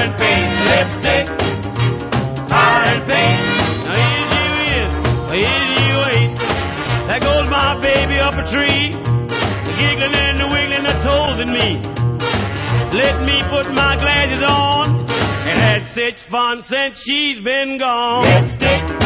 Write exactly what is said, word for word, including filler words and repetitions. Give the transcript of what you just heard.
and paint, lipstick, powder and paint. Now here she is, here she wait. There goes my baby up a tree, the giggling and the wiggling the toes in me. Let me put my glasses on and had such fun since she's been gone. Lipstick,